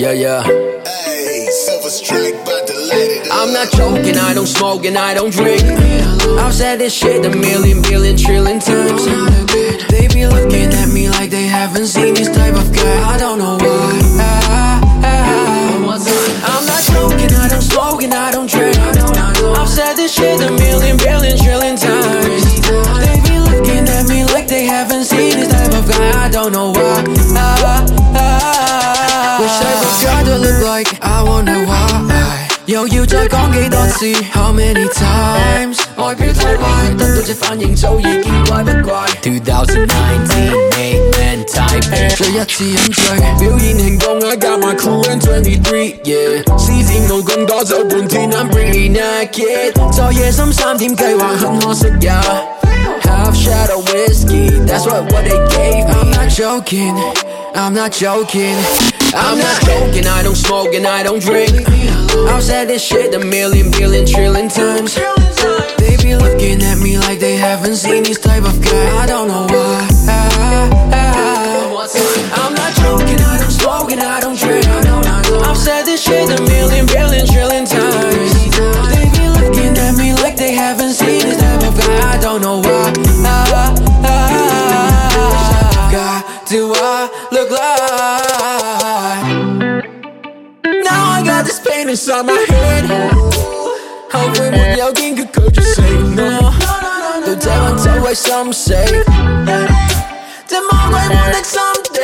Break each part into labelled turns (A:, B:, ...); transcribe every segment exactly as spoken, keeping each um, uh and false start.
A: Yeah, yeah.
B: Hey, silver strike, but delighted.
A: I'm not joking, I don't smoke and I don't drink. I've said this shit a million, billion, trillion times. They be looking at me like they haven't seen this type of guy. I don't know why. I'm not joking, I don't smoke and I don't drink. I've said this shit a million, billion, trillion times. They be looking at me like they haven't seen this type of guy. I don't know why. Wish I forgot to look like I wonder why. Yo, you 再講幾多次 How many times 外表太壞得到這反應早已經怪不怪 twenty nineteen Main Man Taipei 再一次飲醉表演輕功 I got my crew in twenty-three Yeah 施展武功多走半天 I'm pretty naked 在夜深三點計劃很可惜呀 Half shot of whiskey That's what, what they gave me I'm not joking I'm not joking I'm not joking, I don't smoke and I don't drink I've said this shit a million, billion, trillion times They be looking at me like they haven't seen this type of guy I don't know why I'm not joking, I don't smoke and I don't drink I've said this shit a million, billion, trillion times They be looking at me like they haven't seen this type of guy I don't know why God, do I look like Now I got this pain inside my head 後悔沒有堅決拒絕 say no 到這晚走位心死這魔鬼般的心地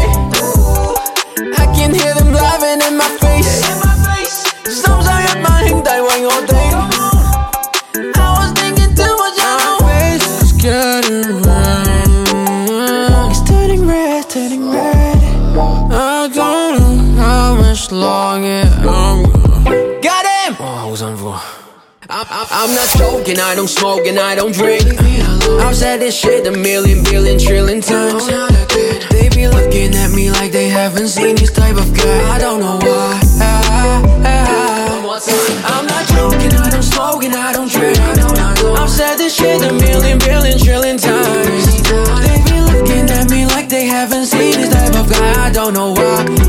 A: I can hear them laughing in my face 心想一班兄弟為我哋 I was thinking too much of my face is getting red It's turning red, turning red I don't know how much longer I'm gonna Got him! Oh, I was on for I'm, I'm, I'm not joking, I don't smoke and I don't drink I've said this shit a million, billion, trillion times They be looking at me like they haven't seen this type of guy I don't know why I'm not joking, I don't smoke and I don't drink I've said this shit a million, billion, trillion times They be looking at me like they haven't seen this type of guy I don't know why